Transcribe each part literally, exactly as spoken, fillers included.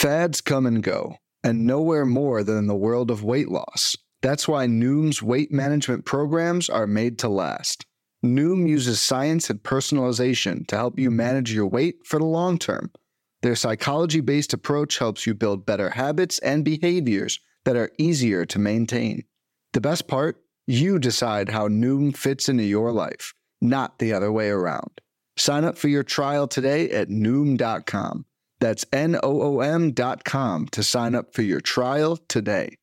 Fads come and go, and nowhere more than in the world of weight loss. That's why Noom's weight management programs are made to last. Noom uses science and personalization to help you manage your weight for the long term. Their psychology-based approach helps you build better habits and behaviors that are easier to maintain. The best part? You decide how Noom fits into your life, not the other way around. Sign up for your trial today at Noom dot com. That's N O O M dot com to sign up for your trial today.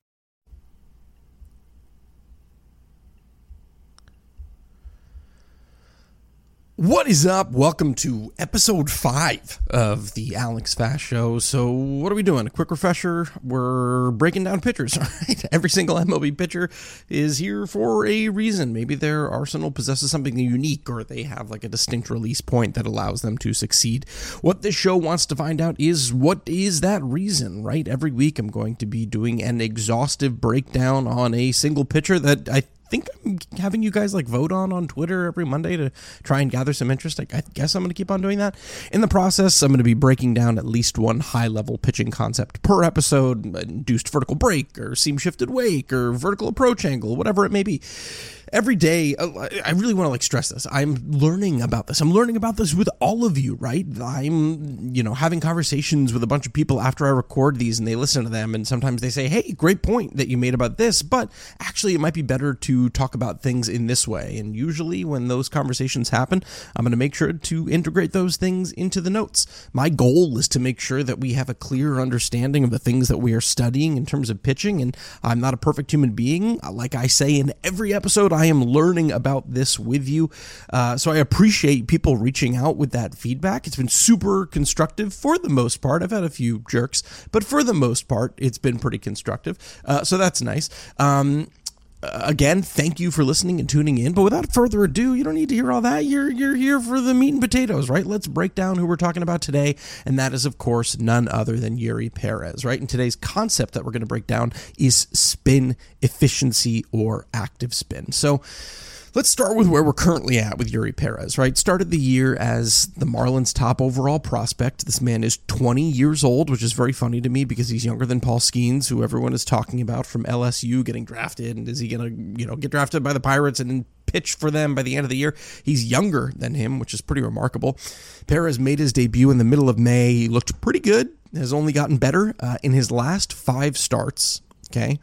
What is up? Welcome to episode five of the Alex Fast Show. So what are we doing? A quick refresher. We're breaking down pitchers, right? Every single M L B pitcher is here for a reason. Maybe their arsenal possesses something unique, or they have like a distinct release point that allows them to succeed. What this show wants to find out is what is that reason, right? Every week I'm going to be doing an exhaustive breakdown on a single pitcher that I I think I'm having you guys like vote on on Twitter every Monday to try and gather some interest. I, I guess I'm going to keep on doing that. In the process, I'm going to be breaking down at least one high-level pitching concept per episode, induced vertical break or seam shifted wake or vertical approach angle, whatever it may be. Every day, I really want to like stress this. I'm learning about this. I'm learning about this with all of you, right? I'm, you know, having conversations with a bunch of people after I record these and they listen to them. And sometimes they say, hey, great point that you made about this, but actually it might be better to talk about things in this way. And usually when those conversations happen, I'm going to make sure to integrate those things into the notes. My goal is to make sure that we have a clear understanding of the things that we are studying in terms of pitching. And I'm not a perfect human being. Like I say in every episode, I am learning about this with you. Uh, so I appreciate people reaching out with that feedback. It's been super constructive for the most part. I've had a few jerks, but for the most part, it's been pretty constructive. Uh, so that's nice. Um, Again, thank you for listening and tuning in. But without further ado, you don't need to hear all that. You're you're here for the meat and potatoes, right? Let's break down who we're talking about today. And that is, of course, none other than Eury Perez, right? And today's concept that we're going to break down is spin efficiency or active spin. So let's start with where we're currently at with Eury Perez, right? Started the year as the Marlins' top overall prospect. This man is twenty years old, which is very funny to me because he's younger than Paul Skeens, who everyone is talking about from L S U getting drafted. And is he going to, you know, get drafted by the Pirates and then pitch for them by the end of the year? He's younger than him, which is pretty remarkable. Perez made his debut in the middle of May. He looked pretty good, has only gotten better uh, in his last five starts, okay?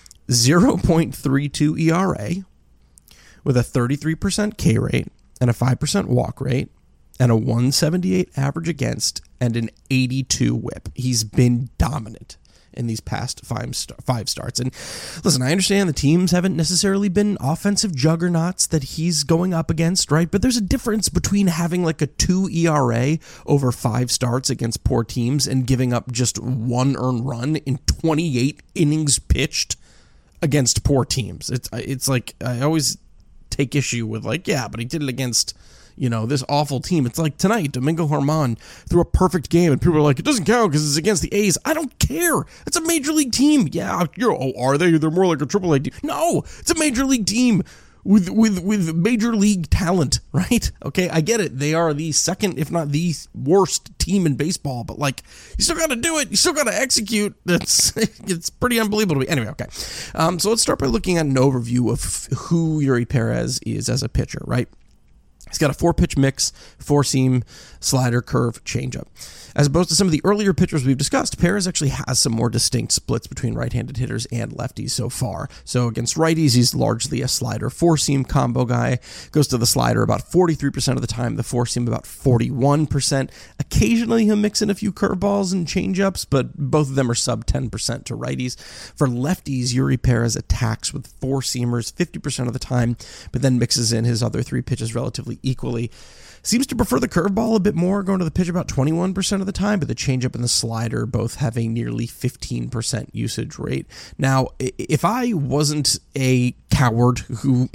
zero point three two E R A. With a thirty-three percent K rate and a five percent walk rate and a one seventy-eight average against and an eighty-two whip. He's been dominant in these past five, star- five starts. And listen, I understand the teams haven't necessarily been offensive juggernauts that he's going up against, right? But there's a difference between having like a two E R A over five starts against poor teams and giving up just one earned run in twenty-eight innings pitched against poor teams. It's, it's like, I always take issue with like, yeah, but he did it against, you know, this awful team. It's like tonight, Domingo Germán threw a perfect game and people are like, it doesn't count because it's against the A's. I don't care. It's a major league team. Yeah, you're, oh, are they? They're more like a triple A team. No, it's a major league team with with with major league talent, right? Okay, I get it. They are the second, if not the worst team in baseball, but like, you still got to do it. You still got to execute. It's it's pretty unbelievable to me. Anyway, okay. Um, so let's start by looking at an overview of who Eury Perez is as a pitcher, right? He's got a four-pitch mix, four-seam, slider, curve, changeup. As opposed to some of the earlier pitchers we've discussed, Perez actually has some more distinct splits between right-handed hitters and lefties so far. So against righties, he's largely a slider four-seam combo guy. Goes to the slider about forty-three percent of the time, the four-seam about forty-one percent. Occasionally he'll mix in a few curveballs and changeups, but both of them are sub ten percent to righties. For lefties, Eury Perez attacks with four-seamers fifty percent of the time, but then mixes in his other three pitches relatively equally. Seems to prefer the curveball a bit more, going to the pitch about twenty-one percent of the time, but the changeup and the slider both have a nearly fifteen percent usage rate. Now, if I wasn't a coward who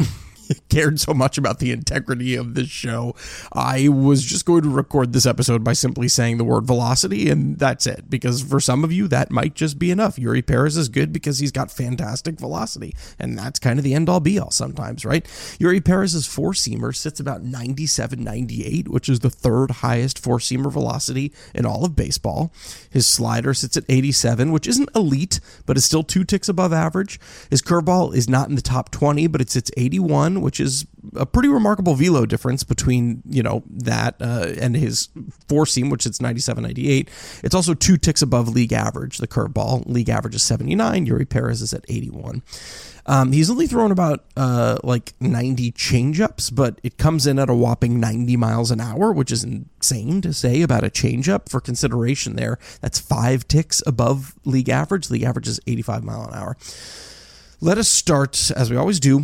cared so much about the integrity of this show, I was just going to record this episode by simply saying the word velocity, and that's it. Because for some of you, that might just be enough. Yuri Perez is good because he's got fantastic velocity, and that's kind of the end-all be-all sometimes, right? Yuri Perez's four-seamer sits about ninety-seven, ninety-eight, which is the third highest four-seamer velocity in all of baseball. His slider sits at eighty-seven, which isn't elite, but is still two ticks above average. His curveball is not in the top twenty, but it sits eighty-one, which is a pretty remarkable velo difference between, you know, that uh, and his four-seam, which sits ninety-seven, ninety-eight. It's also two ticks above league average, the curveball. League average is seventy-nine. Yuri Perez is at eighty-one. Um, he's only thrown about uh, like ninety changeups, but it comes in at a whopping ninety miles an hour, which is insane to say about a changeup. For consideration there, that's five ticks above league average. League average is eighty-five mile an hour. Let us start, as we always do,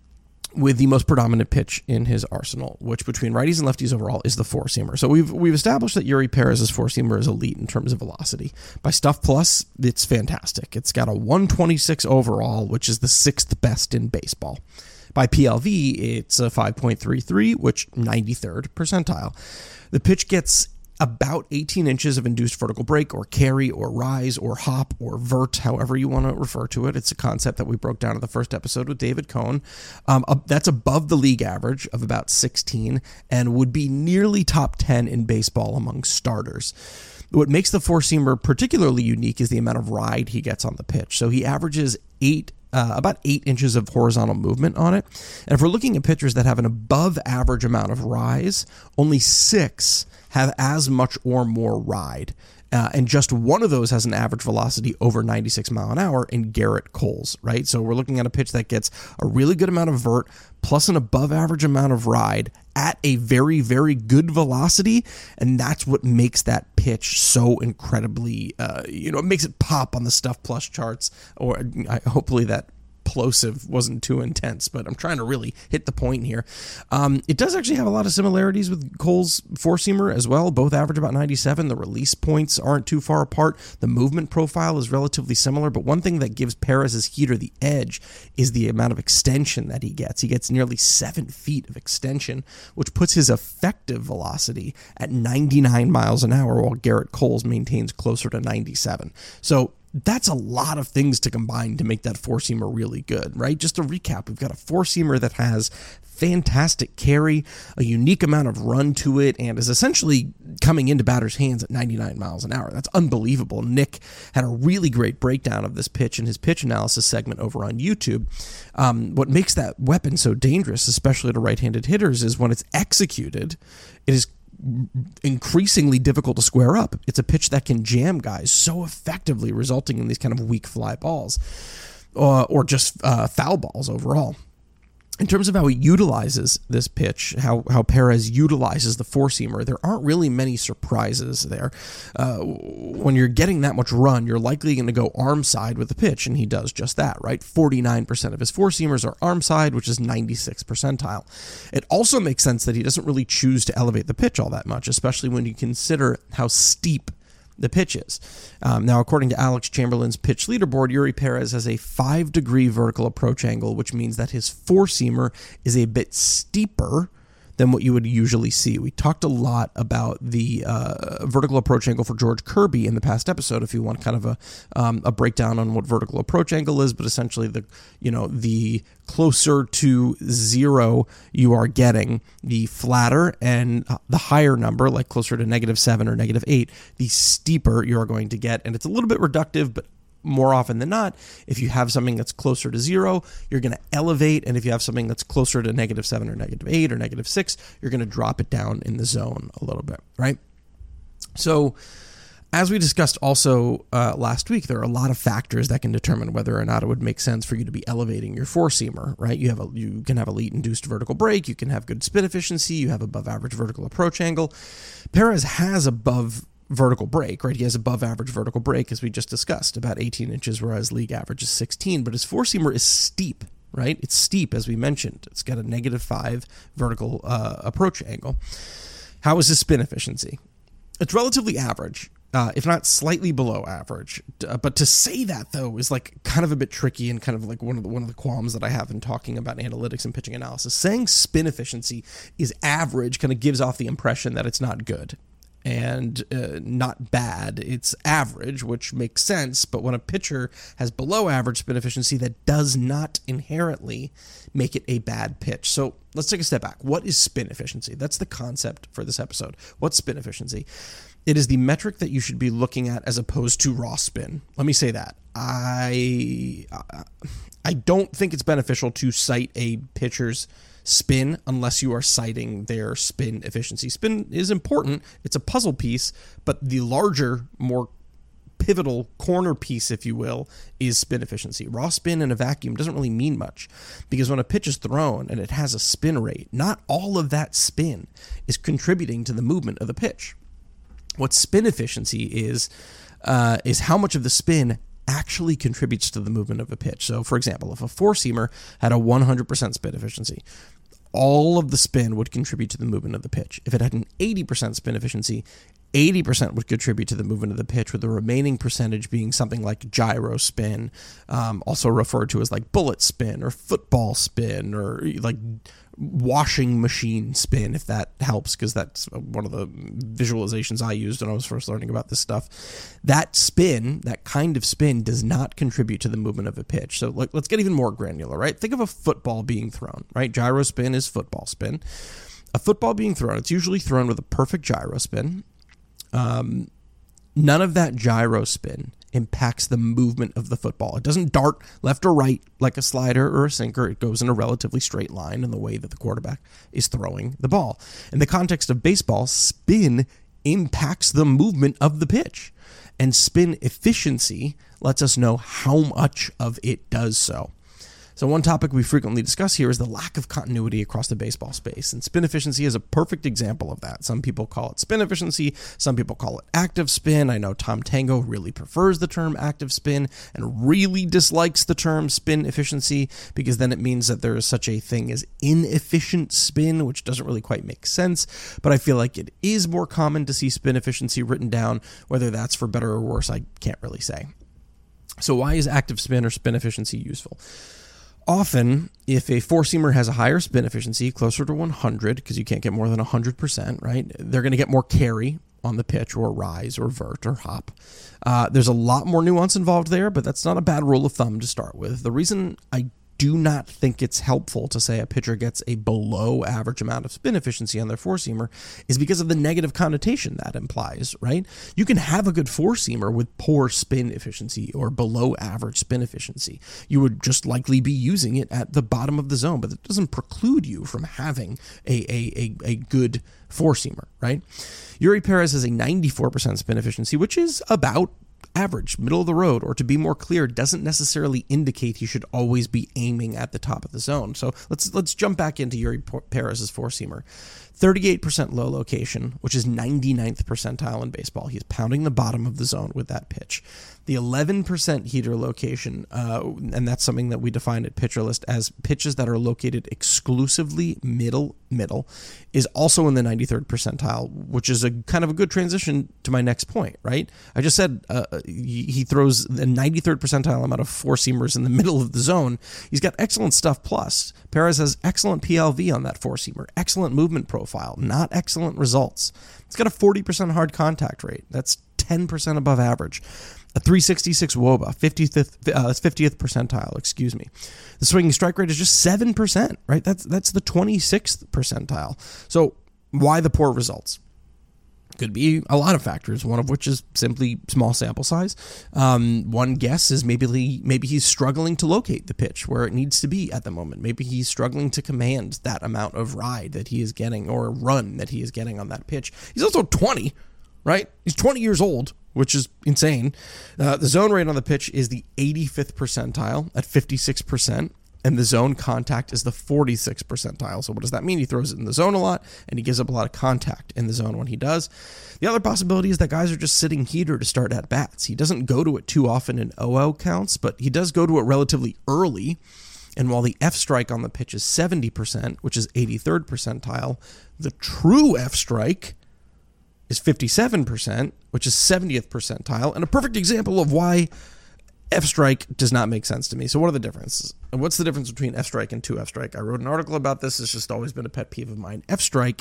with the most predominant pitch in his arsenal, which between righties and lefties overall is the four-seamer. So we've we've established that Yuri Perez's four-seamer is elite in terms of velocity. By Stuff Plus, it's fantastic. It's got a one twenty-six overall, which is the sixth best in baseball. By P L V, it's a five point three three, which ninety-third percentile. The pitch gets about eighteen inches of induced vertical break or carry or rise or hop or vert, however you want to refer to it. It's a concept that we broke down in the first episode with David Cohn. Um, uh, that's above the league average of about sixteen and would be nearly top ten in baseball among starters. What makes the four-seamer particularly unique is the amount of ride he gets on the pitch. So he averages eight Uh, about eight inches of horizontal movement on it. And if we're looking at pitchers that have an above average amount of rise, only six have as much or more ride. Uh, and just one of those has an average velocity over ninety-six mile an hour in Garrett Coles, right? So we're looking at a pitch that gets a really good amount of vert plus an above average amount of ride at a very, very good velocity. And that's what makes that pitch so incredibly, uh, you know, it makes it pop on the Stuff Plus charts. Or I, hopefully that plosive wasn't too intense, but I'm trying to really hit the point here. Um, it does actually have a lot of similarities with Cole's four-seamer as well. Both average about ninety-seven. The release points aren't too far apart. The movement profile is relatively similar, but one thing that gives Perez's heater the edge is the amount of extension that he gets. He gets nearly seven feet of extension, which puts his effective velocity at ninety-nine miles an hour, while Garrett Coles maintains closer to ninety-seven. So that's a lot of things to combine to make that four-seamer really good, right? Just to recap, we've got a four-seamer that has fantastic carry, a unique amount of run to it, and is essentially coming into batters' hands at ninety-nine miles an hour. That's unbelievable. Nick had a really great breakdown of this pitch in his pitch analysis segment over on YouTube. Um, what makes that weapon so dangerous, especially to right-handed hitters, is when it's executed, it is increasingly difficult to square up. It's a pitch that can jam guys so effectively, resulting in these kind of weak fly balls uh, or just uh, foul balls overall. In terms of how he utilizes this pitch, how, how Perez utilizes the four-seamer, there aren't really many surprises there. Uh, when you're getting that much run, you're likely going to go arm side with the pitch, and he does just that, right? forty-nine percent of his four-seamers are arm side, which is ninety-sixth percentile. It also makes sense that he doesn't really choose to elevate the pitch all that much, especially when you consider how steep the pitch is. Um, now, according to Alex Chamberlain's pitch leaderboard, Yuri Perez has a five degree vertical approach angle, which means that his four-seamer is a bit steeper than what you would usually see. We talked a lot about the uh, vertical approach angle for George Kirby in the past episode, if you want kind of a um, a breakdown on what vertical approach angle is, but essentially the, you know, the closer to zero you are getting, the flatter, and the higher number, like closer to negative seven or negative eight, the steeper you are going to get. And it's a little bit reductive, but more often than not, if you have something that's closer to zero, you're going to elevate. And if you have something that's closer to negative seven or negative eight or negative six, you're going to drop it down in the zone a little bit, right? So as we discussed also uh, last week, there are a lot of factors that can determine whether or not it would make sense for you to be elevating your four-seamer, right? You have a, you can have elite induced vertical break, you can have good spin efficiency, you have above average vertical approach angle. Perez has above vertical break, right? He has above average vertical break, as we just discussed, about eighteen inches, whereas league average is sixteen, but his four-seamer is steep, right? It's steep, as we mentioned. It's got a negative five vertical uh, approach angle. How is his spin efficiency? It's relatively average. uh, if not slightly below average. Uh, but to say that, though, is like kind of a bit tricky and kind of like one of the one of the qualms that I have in talking about analytics and pitching analysis. Saying spin efficiency is average kind of gives off the impression that it's not good and uh, not bad. It's average, which makes sense. But when a pitcher has below average spin efficiency, that does not inherently make it a bad pitch. So let's take a step back. What is spin efficiency? That's the concept for this episode. What's spin efficiency? It is the metric that you should be looking at as opposed to raw spin. Let me say that. I I don't think it's beneficial to cite a pitcher's spin unless you are citing their spin efficiency. Spin is important. It's a puzzle piece, but the larger, more pivotal corner piece, if you will, is spin efficiency. Raw spin in a vacuum doesn't really mean much because when a pitch is thrown and it has a spin rate, not all of that spin is contributing to the movement of the pitch. What spin efficiency is, uh, is how much of the spin actually contributes to the movement of a pitch. So, for example, if a four-seamer had a one hundred percent spin efficiency, all of the spin would contribute to the movement of the pitch. If it had an eighty percent spin efficiency, eighty percent would contribute to the movement of the pitch, with the remaining percentage being something like gyro spin, um, also referred to as like bullet spin or football spin or like washing machine spin, if that helps, because that's one of the visualizations I used when I was first learning about this stuff. That spin, that kind of spin, does not contribute to the movement of a pitch. So like, let's get even more granular, right? Think of a football being thrown, right? Gyro spin is football spin. A football being thrown, it's usually thrown with a perfect gyro spin. Um, none of that gyro spin impacts the movement of the football. It doesn't dart left or right like a slider or a sinker. It goes in a relatively straight line in the way that the quarterback is throwing the ball. In the context of baseball, spin impacts the movement of the pitch, and spin efficiency lets us know how much of it does so. So one topic we frequently discuss here is the lack of continuity across the baseball space, and spin efficiency is a perfect example of that. Some people call it spin efficiency, some people call it active spin. I know Tom Tango really prefers the term active spin and really dislikes the term spin efficiency because then it means that there is such a thing as inefficient spin, which doesn't really quite make sense, but I feel like it is more common to see spin efficiency written down. Whether that's for better or worse, I can't really say. So why is active spin or spin efficiency useful? Often, if a four-seamer has a higher spin efficiency, closer to one hundred, because you can't get more than one hundred percent, right? They're going to get more carry on the pitch, or rise, or vert, or hop. Uh, there's a lot more nuance involved there, but that's not a bad rule of thumb to start with. The reason I do not think it's helpful to say a pitcher gets a below average amount of spin efficiency on their four-seamer is because of the negative connotation that implies, right? You can have a good four-seamer with poor spin efficiency or below average spin efficiency. You would just likely be using it at the bottom of the zone, but it doesn't preclude you from having a, a, a, a good four-seamer, right? Eury Perez has a ninety-four percent spin efficiency, which is about average, middle of the road, or to be more clear, doesn't necessarily indicate he should always be aiming at the top of the zone. So let's let's jump back into Eury Perez's four-seamer. thirty-eight percent low location, which is ninety-ninth percentile in baseball. He's pounding the bottom of the zone with that pitch. The eleven percent heater location, uh, and that's something that we define at PitcherList as pitches that are located exclusively middle, middle, is also in the ninety-third percentile, which is a kind of a good transition to my next point, right? I just said uh, he, he throws the ninety-third percentile amount of four-seamers in the middle of the zone. He's got excellent stuff plus. Perez has excellent P L V on that four-seamer, excellent movement profile, not excellent results. It's got a forty percent hard contact rate. That's ten percent above average. A three sixty-six W O B A, fiftieth, uh, fiftieth percentile, excuse me. The swinging strike rate is just seven percent, right? That's that's the twenty-sixth percentile. So why the poor results? Could be a lot of factors, one of which is simply small sample size. Um, one guess is maybe he, maybe he's struggling to locate the pitch where it needs to be at the moment. Maybe he's struggling to command that amount of ride that he is getting or run that he is getting on that pitch. He's also twenty, right? He's twenty years old, which is insane. Uh, the zone rate on the pitch is the eighty-fifth percentile at fifty-six percent. And the zone contact is the forty-sixth percentile. So what does that mean? He throws it in the zone a lot, and he gives up a lot of contact in the zone when he does. The other possibility is that guys are just sitting heater to start at bats. He doesn't go to it too often in O L counts, but he does go to it relatively early. And while the F strike on the pitch is seventy percent, which is eighty-third percentile, the true F strike is fifty-seven percent, which is seventieth percentile, and a perfect example of why F-strike does not make sense to me. So what are the differences? And what's the difference between F-strike and two F-strike? I wrote an article about this. It's just always been a pet peeve of mine. F-strike,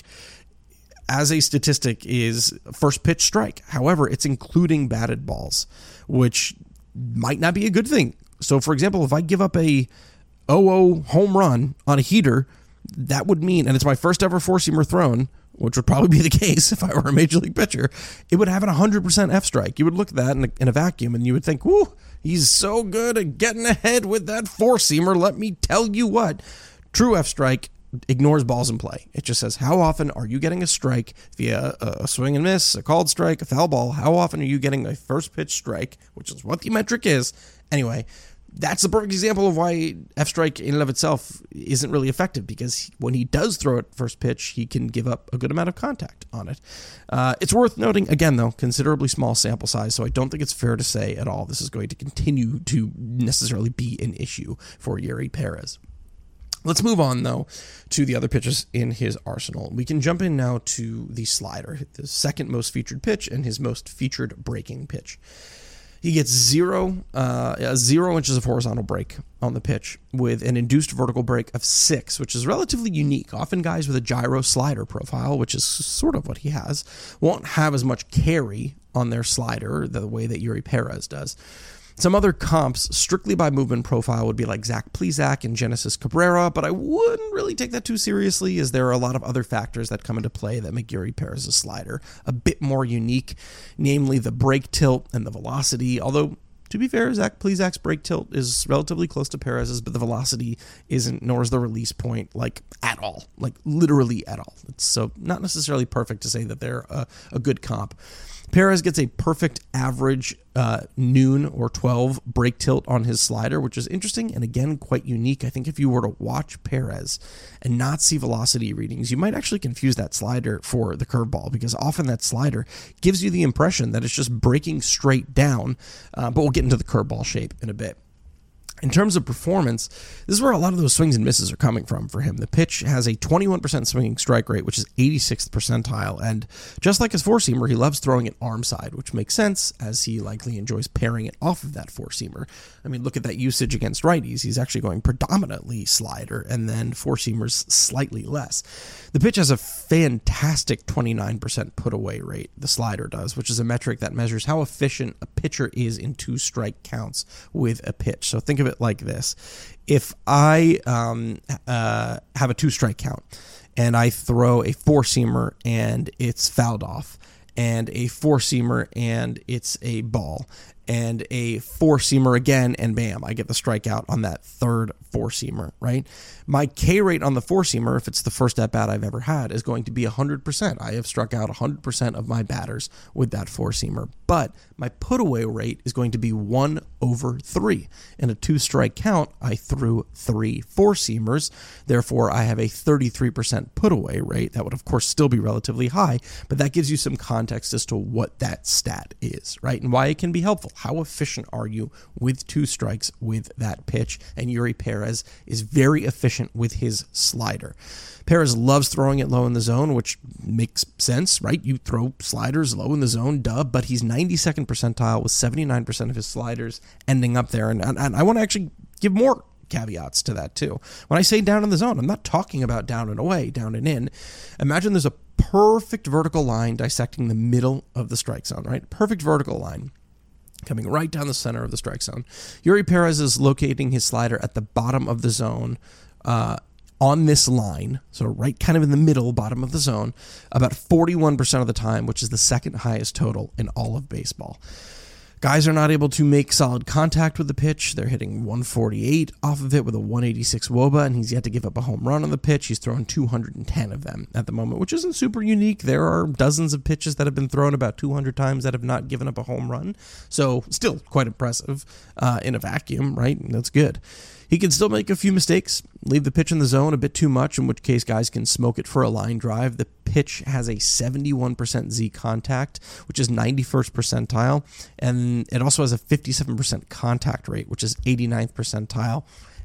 as a statistic, is first pitch strike. However, it's including batted balls, which might not be a good thing. So, for example, if I give up a oh oh home run on a heater, that would mean, and it's my first ever four-seamer thrown, which would probably be the case if I were a major league pitcher, it would have an one hundred percent F-strike. You would look at that in a, in a vacuum and you would think, whoo, he's so good at getting ahead with that four-seamer. Let me tell you what. True F-strike ignores balls in play. It just says, how often are you getting a strike via a swing and miss, a called strike, a foul ball? How often are you getting a first pitch strike, which is what the metric is? Anyway, that's the perfect example of why F-strike in and of itself isn't really effective, because when he does throw it first pitch, he can give up a good amount of contact on it. Uh, it's worth noting, again, though, considerably small sample size, so I don't think it's fair to say at all this is going to continue to necessarily be an issue for Eury Perez. Let's move on, though, to the other pitches in his arsenal. We can jump in now to the slider, the second most featured pitch and his most featured breaking pitch. He gets zero, uh, zero inches of horizontal break on the pitch with an induced vertical break of six, which is relatively unique. Often guys with a gyro slider profile, which is sort of what he has, won't have as much carry on their slider the way that Eury Perez does. Some other comps, strictly by movement profile, would be like Zach Plesac and Genesis Cabrera, but I wouldn't really take that too seriously, as there are a lot of other factors that come into play that make Eury Perez's slider a bit more unique, namely the break tilt and the velocity, although, to be fair, Zach Plesac's break tilt is relatively close to Perez's, but the velocity isn't, nor is the release point, like, at all. Like, literally at all. It's so not necessarily perfect to say that they're a, a good comp. Perez gets a perfect average uh, noon or twelve break tilt on his slider, which is interesting and, again, quite unique. I think if you were to watch Perez and not see velocity readings, you might actually confuse that slider for the curveball, because often that slider gives you the impression that it's just breaking straight down, uh, but we'll get into the curveball shape in a bit. In terms of performance, this is where a lot of those swings and misses are coming from for him. The pitch has a twenty-one percent swinging strike rate, which is eighty-sixth percentile, and just like his four-seamer, he loves throwing it arm side, which makes sense, as he likely enjoys pairing it off of that four-seamer. I mean, look at that usage against righties. He's actually going predominantly slider, and then four-seamers slightly less. The pitch has a fantastic twenty-nine percent put-away rate, the slider does, which is a metric that measures how efficient a pitcher is in two strike counts with a pitch. So think of it like this. If I um, uh, have a two-strike count and I throw a four-seamer and it's fouled off, and a four-seamer and it's a ball, and a four-seamer again, and bam, I get the strikeout on that third four-seamer, right? My K rate on the four-seamer, if it's the first at-bat I've ever had, is going to be one hundred percent. I have struck out one hundred percent of my batters with that four-seamer, but my put-away rate is going to be one over three. In a two-strike count, I threw three four-seamers, therefore I have a thirty-three percent put-away rate. That would, of course, still be relatively high, but that gives you some context as to what that stat is, right? And why it can be helpful. How efficient are you with two strikes with that pitch? And Eury Perez is very efficient with his slider. Perez loves throwing it low in the zone, which makes sense, right? You throw sliders low in the zone, duh, but he's ninety-second percentile with seventy-nine percent of his sliders ending up there. And, and, and I want to actually give more caveats to that too. When I say down in the zone, I'm not talking about down and away, down and in. Imagine there's a perfect vertical line dissecting the middle of the strike zone, right? Perfect vertical line coming right down the center of the strike zone. Eury Perez is locating his slider at the bottom of the zone, uh, on this line, so right kind of in the middle, bottom of the zone, about forty-one percent of the time, which is the second highest total in all of baseball. Guys are not able to make solid contact with the pitch. They're hitting one forty-eight off of it with a one eighty-six W O B A, and he's yet to give up a home run on the pitch. He's thrown two hundred ten of them at the moment, which isn't super unique. There are dozens of pitches that have been thrown about two hundred times that have not given up a home run. So still quite impressive uh, in a vacuum, right? That's good. He can still make a few mistakes, leave the pitch in the zone a bit too much, in which case guys can smoke it for a line drive. The pitch has a seventy-one percent Z contact, which is ninety-first percentile, and it also has a fifty-seven percent contact rate, which is eighty-ninth percentile.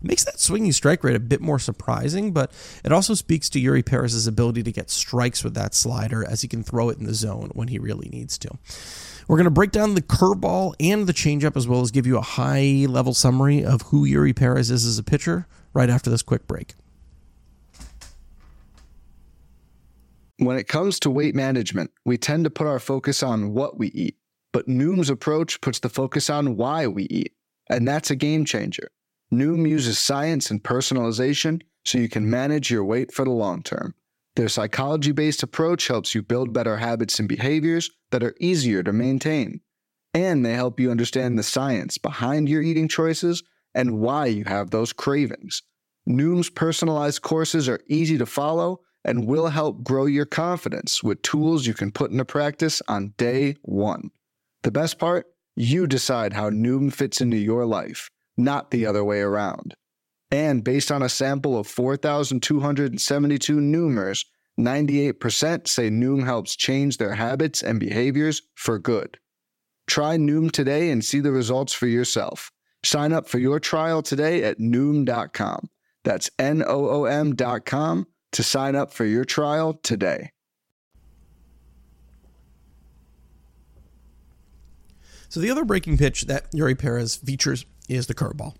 It makes that swinging strike rate a bit more surprising, but it also speaks to Yuri Perez's ability to get strikes with that slider, as he can throw it in the zone when he really needs to. We're going to break down the curveball and the changeup, as well as give you a high-level summary of who Yuri Perez is as a pitcher right after this quick break. When it comes to weight management, we tend to put our focus on what we eat, but Noom's approach puts the focus on why we eat, and that's a game changer. Noom uses science and personalization so you can manage your weight for the long term. Their psychology-based approach helps you build better habits and behaviors that are easier to maintain, and they help you understand the science behind your eating choices and why you have those cravings. Noom's personalized courses are easy to follow and will help grow your confidence with tools you can put into practice on day one. The best part? You decide how Noom fits into your life, not the other way around. And based on a sample of four thousand two hundred seventy-two Noomers, ninety-eight percent say Noom helps change their habits and behaviors for good. Try Noom today and see the results for yourself. Sign up for your trial today at Noom dot com. That's N O O M dot com. To sign up for your trial today. So the other breaking pitch that Yuri Perez features is the curveball.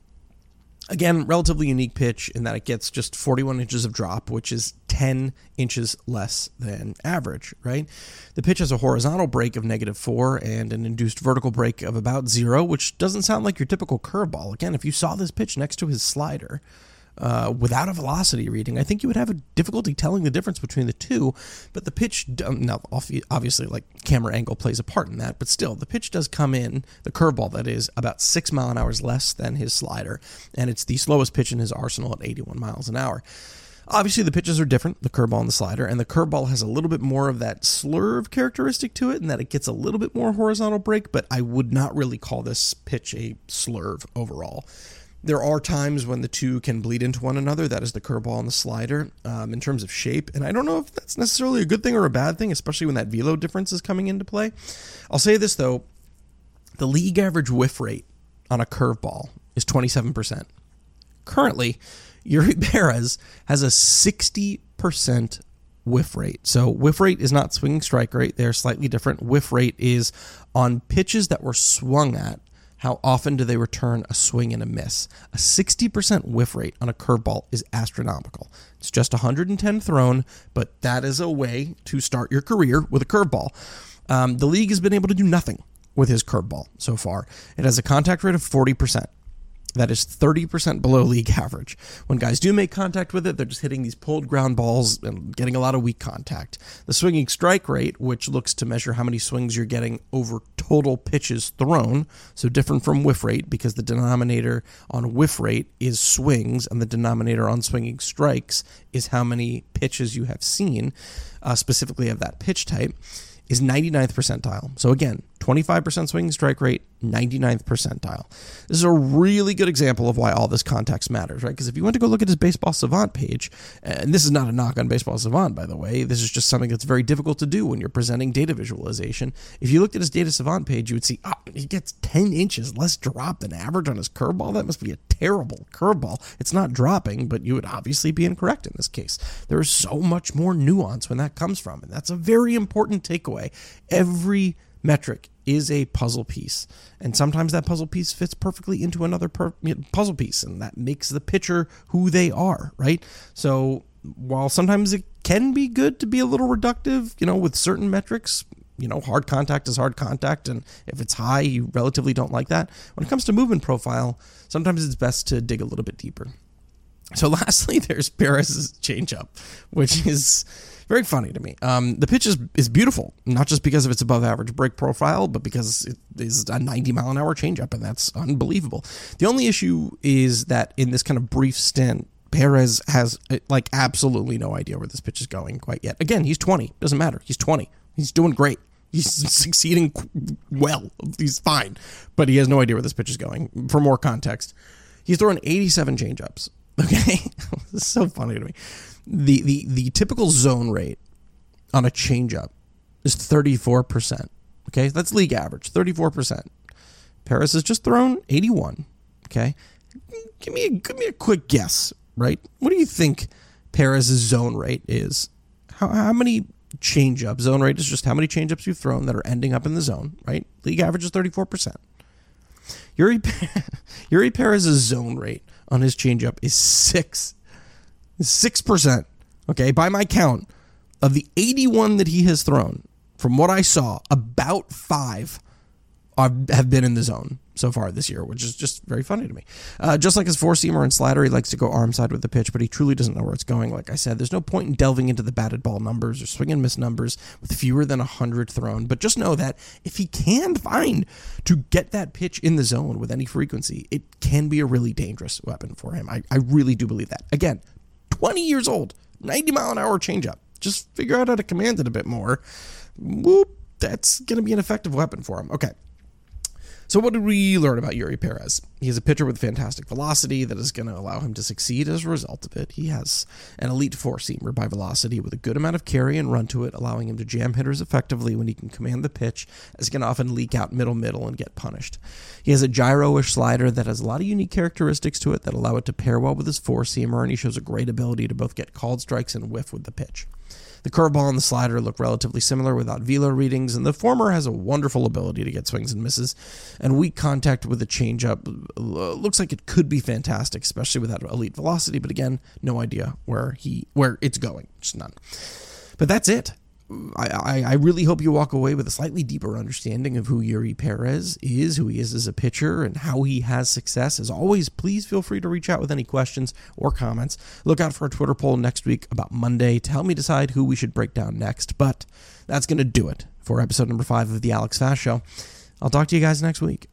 Again, relatively unique pitch in that it gets just forty-one inches of drop, which is ten inches less than average, right? The pitch has a horizontal break of negative four and an induced vertical break of about zero, which doesn't sound like your typical curveball. Again, if you saw this pitch next to his slider, Uh, without a velocity reading, I think you would have a difficulty telling the difference between the two, but the pitch, now obviously like camera angle plays a part in that, but still the pitch does come in, the curveball that is, about six mile an hour less than his slider, and it's the slowest pitch in his arsenal at eighty-one miles an hour. Obviously the pitches are different, the curveball and the slider, and the curveball has a little bit more of that slurve characteristic to it, in that it gets a little bit more horizontal break, but I would not really call this pitch a slurve overall. There are times when the two can bleed into one another. That is the curveball and the slider um, in terms of shape. And I don't know if that's necessarily a good thing or a bad thing, especially when that velo difference is coming into play. I'll say this, though. The league average whiff rate on a curveball is twenty-seven percent. Currently, Yuri Perez has a sixty percent whiff rate. So whiff rate is not swinging strike rate. They're slightly different. Whiff rate is on pitches that were swung at. How often do they return a swing and a miss? A sixty percent whiff rate on a curveball is astronomical. It's just one hundred ten thrown, but that is a way to start your career with a curveball. Um, the league has been able to do nothing with his curveball so far. It has a contact rate of forty percent. That is thirty percent below league average. When guys do make contact with it, they're just hitting these pulled ground balls and getting a lot of weak contact. The swinging strike rate, which looks to measure how many swings you're getting over total pitches thrown, so different from whiff rate because the denominator on whiff rate is swings and the denominator on swinging strikes is how many pitches you have seen, uh, specifically of that pitch type, is ninety-ninth percentile. So again, twenty-five percent swinging strike rate, ninety-ninth percentile. This is a really good example of why all this context matters, right? Because if you went to go look at his Baseball Savant page, and this is not a knock on Baseball Savant, by the way, this is just something that's very difficult to do when you're presenting data visualization. If you looked at his Data Savant page, you would see, oh, he gets ten inches less drop than average on his curveball. That must be a terrible curveball. It's not dropping, but you would obviously be incorrect in this case. There is so much more nuance when that comes from, and that's a very important takeaway. Every metric is a puzzle piece, and sometimes that puzzle piece fits perfectly into another per- puzzle piece, and that makes the pitcher who they are, right? So while sometimes it can be good to be a little reductive, you know, with certain metrics, you know, hard contact is hard contact, and if it's high, you relatively don't like that. When it comes to movement profile, sometimes it's best to dig a little bit deeper. So lastly, there's Perez's changeup, which is very funny to me. Um, the pitch is, is beautiful, not just because of its above average break profile, but because it is a ninety mile an hour changeup, and that's unbelievable. The only issue is that in this kind of brief stint, Perez has like absolutely no idea where this pitch is going quite yet. Again, he's twenty. Doesn't matter. He's twenty. He's doing great. He's succeeding well. He's fine. But he has no idea where this pitch is going. For more context, he's throwing eighty-seven changeups. Okay? This is so funny to me. The, the, the typical zone rate on a changeup is thirty-four percent. Okay? That's league average, thirty-four percent. Perez has just thrown eighty-one. Okay? give me a, give me a quick guess, right? What do you think Perez's zone rate is? How, how many changeups? Zone rate is just how many changeups you've thrown that are ending up in the zone, right? League average is thirty-four percent. Yuri, Yuri Perez's zone rate on his changeup is six. six percent. Okay, by my count, of the eighty-one that he has thrown, from what I saw, about five are, have been in the zone so far this year, which is just very funny to me. Uh, just like his four-seamer and slider, he likes to go arm side with the pitch, but he truly doesn't know where it's going. Like I said, there's no point in delving into the batted ball numbers or swing and miss numbers with fewer than one hundred thrown, but just know that if he can find to get that pitch in the zone with any frequency, it can be a really dangerous weapon for him. I, I really do believe that. Again, twenty years old, ninety mile an hour changeup. Just figure out how to command it a bit more. Whoop, that's going to be an effective weapon for him. Okay. So what did we learn about Yuri Perez? He's a pitcher with fantastic velocity that is going to allow him to succeed as a result of it. He has an elite four-seamer by velocity with a good amount of carry and run to it, allowing him to jam hitters effectively when he can command the pitch, as he can often leak out middle-middle and get punished. He has a gyro-ish slider that has a lot of unique characteristics to it that allow it to pair well with his four-seamer, and he shows a great ability to both get called strikes and whiff with the pitch. The curveball and the slider look relatively similar without velo readings, and the former has a wonderful ability to get swings and misses, and weak contact with the changeup looks like it could be fantastic, especially with that elite velocity, but again, no idea where he where it's going, just none. But that's it. I, I, I really hope you walk away with a slightly deeper understanding of who Yuri Perez is, who he is as a pitcher, and how he has success. As always, please feel free to reach out with any questions or comments. Look out for a Twitter poll next week about Monday to help me decide who we should break down next. But that's going to do it for episode number five of The Alex Fast Show. I'll talk to you guys next week.